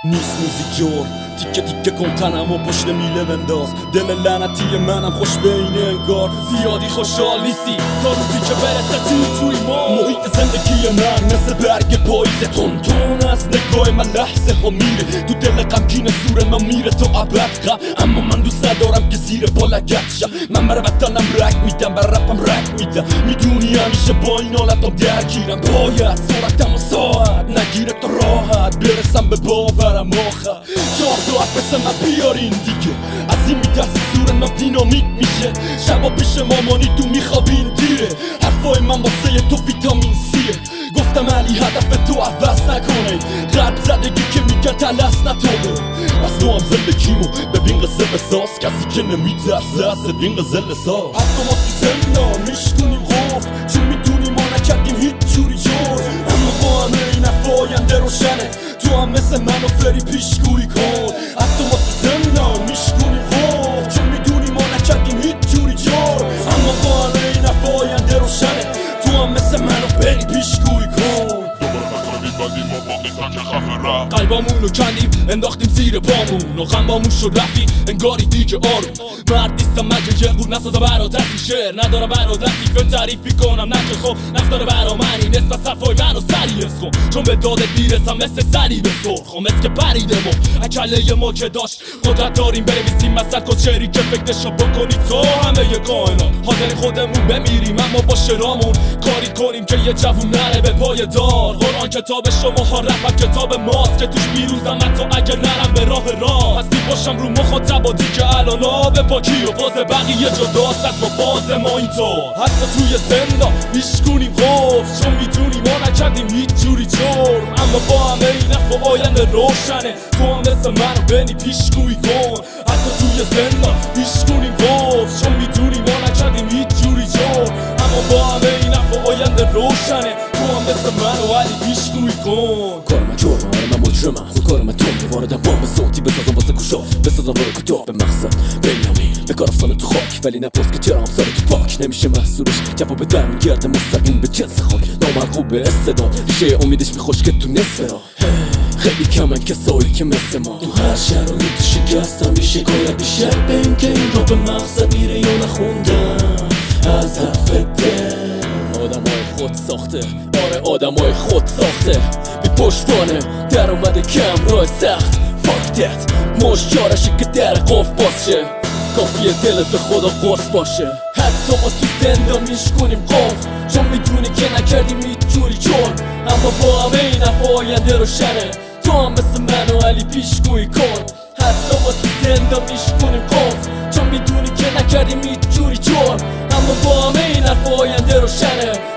نیست موزیک تیکه تیکه کن تنم و پشت میله بنداز دل لعنتی منم خوش به اینه انگار زیادی خوشحال نیستی تا روزی که برسه توی ما محیط زندگی من مثل برگ پاییز تون از نگاه من لحظه ها میره تو دل غمگین سور من میره تا ابد غم اما من دوست ندارم که زیر پا لگد شم من بر وطنم رک میدم بر رپم رک میدم میدونی همیشه با این حالتم درگیرم باید سرعتم و ساعت نگیره تا راحت برسم به باورم آخر تو مثل من بیارین دیگه از این میترسی صورتم دینامیت میشه شبا پیش مامانی تو میخوابین دیره حرفای من واسه تو ویتامین سیه گفتم علی هدف تو عوض نکنه قلب زدگی که میگن تلس نتونه از تو هم زندگیمو ببین قصه بساز کسی که نمیترسه از ببین قصه لساز حتی ما تو زندان میشکنیم خوف چون میدونیم ما نکردیم هیچ جوری جور اما با همه این افاینده روشنه تو هم مثل منو فری پیشگویی کن حتی ما تو زندان میشکنیم خوف چون میدونیم ما نکردیم هیچ جوری جور اما با همه این افاینده روشنه تو هم مثل منو فری پیشگویی کن قلبامونو کندیم انداختیم زیر پامون و غمامون شد رفی انگاری دیگه آروم مرد نیستم مگه یه قول نسازه برادرتی شعر نداره برادرتی فیلم تعریفی کنم نه که خب نفتاره برا منی نسبت صفای منو سریع حس کن چون به دادت میرسم مثل سری به سرخ مثل که پریده ما اکله ما که داشت قدرت داریم بنویسیم مثل کس شعری که فکرشو بکنی تو همه ی کائنات حاضر خودمون بمیریم اما با شرامون کاری کنیم که یه جوون نره به پای دار قرآن کتاب شماها رپ کتاب ماست که توش میروزم حتی اگه نرم به راه راست هستی باشم رو مخاطبا دیگه الان آب پاکی و باز بقیه جداست از ما باز ما اینطور حتی توی زندان میشکنیم خوف چون میدونیم ما نکردیم هیچ جوری جور اما با همه این افت و آینده روشنه تو هم مثل منو بنی پیشگویی کن حتی توی زندان میشکنیم خوف چون میدونیم ما نکردیم هیچ جوری جور اما با همه این افت و آینده روشنه تو هم مثل منو علی پیشگویی کن کار من جرمه من مجرمم خود کار من تند واردم بام صوتی بسازم واسه کوشا بسازم برای کتاب به مقصد بنیامین به کار افتانه تو خاک ولی نپرس که چرا همسار تو پاک نمیشه محصولش جواب در میگرده مستقیم به جنس خاک نامرغوب به استعداد ریشه امیدش میخوش که تو نصف راه خیلی کمن کسایی که مثل ما تو هر شرایط شکستم میشه کاید بیشتر به این که این را به مقصد میره یا نخوندم از حرف دل آدمای خود ساخته آدمای خود ساخته بی پشتوانه در اومده کم راه سخت فاکتت مشجارشه که در قف باز شه کافیه دلت به خدا قرص باشه حتی ما تو زندان میشکنیم قف چون میدونی که نکردیم هیچ جوری جور اما با همه این افاینده روشنه تو هم مثل من و علی پیشگویی کن حتی ما تو زندان میشکنیم قف چون میدونی که نکردیم هیچ جوری جور اما با همه این افاینده روشنه